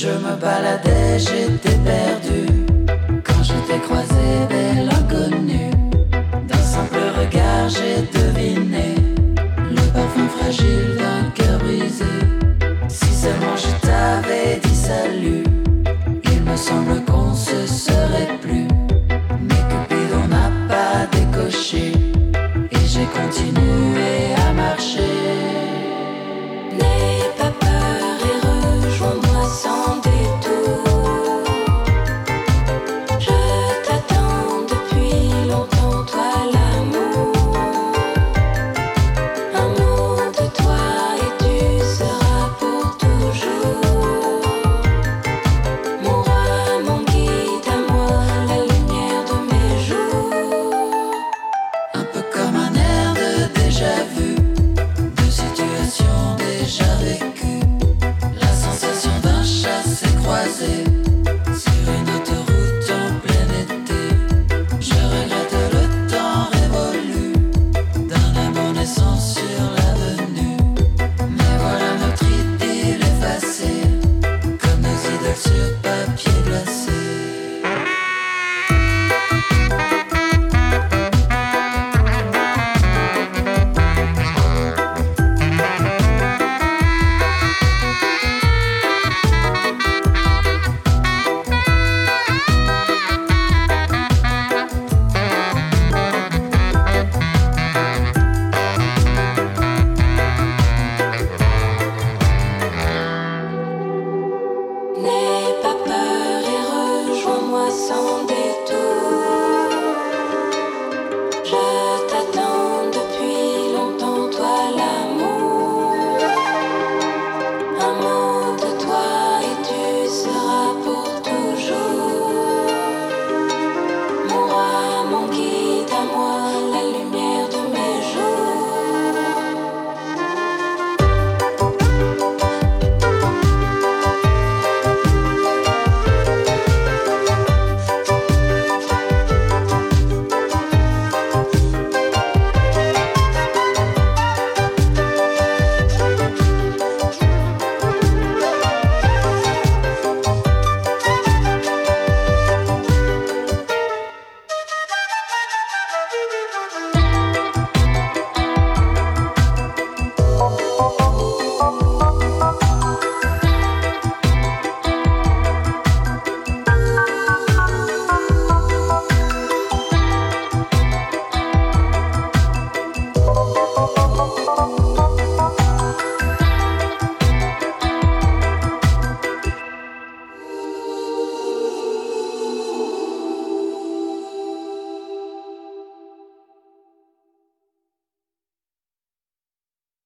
Je me baladais, j'étais perdu. Quand je t'ai croisé, belle inconnue, d'un simple regard j'ai deviné le parfum fragile d'un cœur brisé. Si seulement je t'avais dit salut, il me semble qu'on se serait plus. Mais Cupidon n'a pas décoché et j'ai continué à marcher. N'aie pas peur et rejoins-moi sans détour. Je t'attends depuis longtemps, toi l'amour. Un mot de toi et tu seras pour toujours. Mon roi, mon guide à moi, la lumière de mes jours. Un peu comme un air de déjà vu, de situation déjà vécue. La sensation d'un chassé-croisé sur une autoroute en plein été. Je regrette le temps révolu d'un amour naissant sur l'avenue. Mais voilà notre idylle effacée, comme nos idoles sur papier glacé. N'aie pas peur et rejoins-moi sans détour.